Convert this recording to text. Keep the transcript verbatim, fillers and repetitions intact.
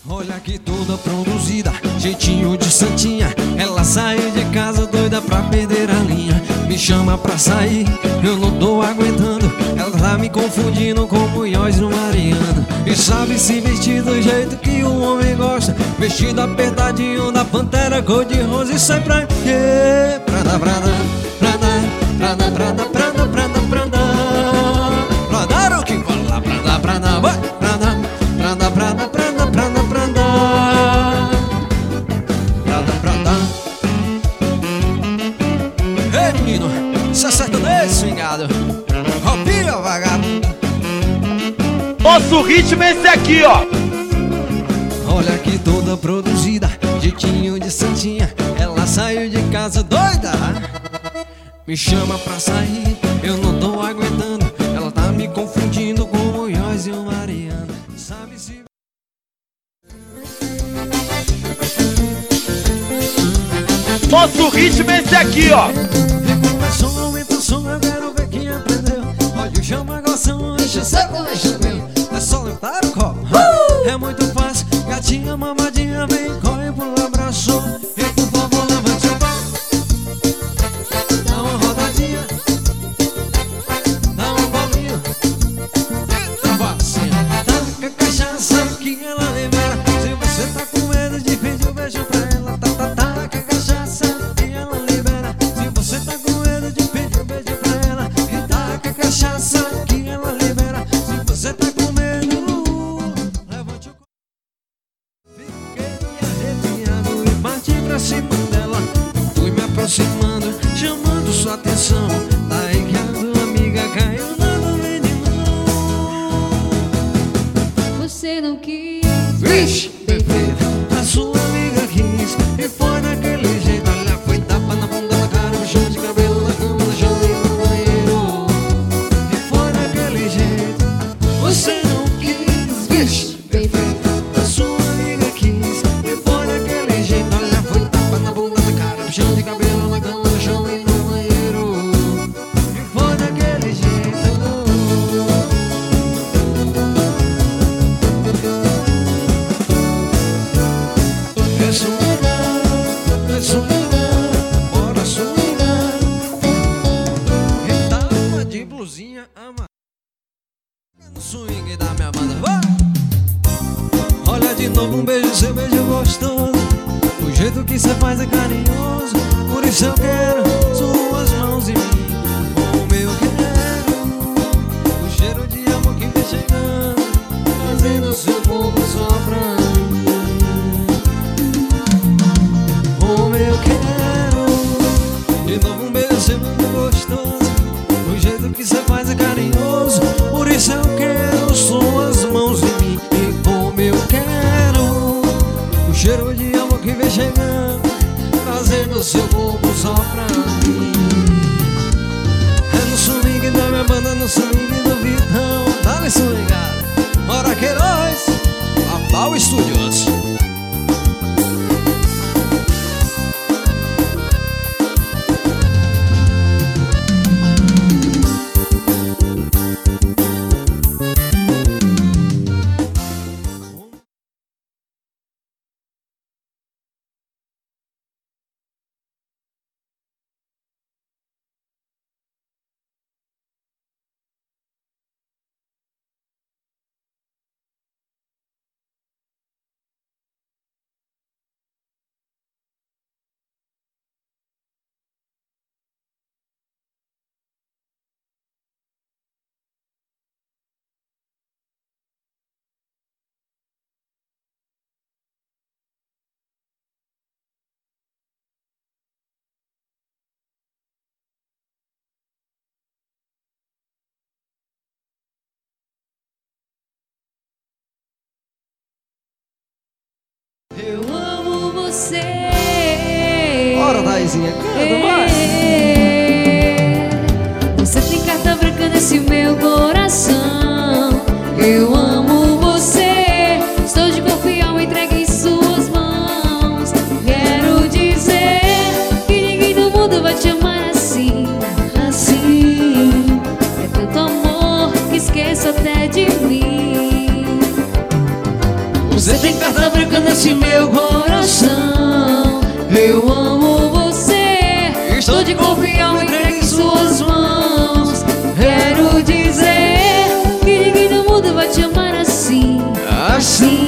Olha que toda produzida, jeitinho de santinha. Ela sai de casa doida pra perder a linha. Me chama pra sair, eu não tô aguentando. Ela tá me confundindo com Munhoz no Mariano. E sabe se vestir do jeito que o homem gosta, vestido apertadinho da Pantera cor de rosa. E sai pra quê? Pra dar, pra dar, pra dar, pra dar, pra dar, pra dar, pra dar, pra dar. Pra dar o que fala, pra dar, pra dar, vai, pra dar, pra dar, pra dar, pra dar, pra dar, pra dar, pra dar, pra dar. Ei menino, se acerta nesse swingado, roupinha vagabundo. Nosso ritmo é esse aqui, ó. Olha que toda produzida, jeitinho de santinha. Ela saiu de casa doida, me chama pra sair, eu não tô aguentando. Ela tá me confundindo com o Munhoz e o Mariano. Sabe se... Nosso ritmo é esse aqui, ó. E começou, aumenta o som, eu quero ver quem aprendeu. Olha o chama goção, enche o saco, enche o meu. É só levantar o copo, uh! É muito fácil. Gatinha, mamadinha, vem, corre pro abraço. E por favor, levante o pau, dá uma rodadinha, dá um bolinho, eita vacinha. Taca a cachaça que ela libera. Se você tá com medo de pedir um beijo pra ela, tá, tá, taca a cachaça que ela libera. Se você tá com medo de pedir um beijo pra ela, e taca a cachaça que ela libera. Se você tá com medo, levante o copo. Fiquei arrepiado e parti pra cima dela. Fui me aproximando, chamando sua atenção. Daí que a tua amiga caiu na nuvem de mão. Você não quis. Vixe, bebê, a sua amiga quis. E foi daquele jeito, olha, foi tapa na bunda da cara, puxão de cabelo na cama, no chão e no banheiro. E foi daquele jeito, você não quis. Vixe, bebê, a sua amiga quis. E foi daquele jeito, olha, foi tapa na bunda da cara, puxão de cabelo na cama, no chão e no banheiro. E foi daquele jeito. É swingar, é swingar, bora swingar. E tá uma de blusinha ama no swing da minha banda, vai! Olha de novo, um beijo, seu beijo gostoso. O jeito que cê faz é carinhoso. Por isso eu quero suas mãos em mim. Como eu quero o cheiro de amor que vem chegando, fazendo seu corpo só pra mim. Como eu quero de novo, um beijo seu muito gostoso. O jeito que cê faz é carinhoso. Por isso eu quero suas mãos em mim. E como eu quero o cheiro de amor que vem chegando, trazendo seu corpo só pra mim. É no swing da minha banda, no swing do Vitão. Dá-lhe swingada, bora que nós, a Pau Studios. Eu amo você. Bora, Daizinha, canta, vai! Você tem carta branca nesse meu coração. Eu amo você. Estou de corpo e alma entregue em suas mãos. Quero dizer que ninguém no mundo vai te amar assim, assim. É tanto amor que esqueço até de mim. Você Você tem carta branca nesse meu coração. Eu amo você, estou de confiança, entregue em suas mãos. Quero dizer que ninguém no mundo vai te amar assim, assim.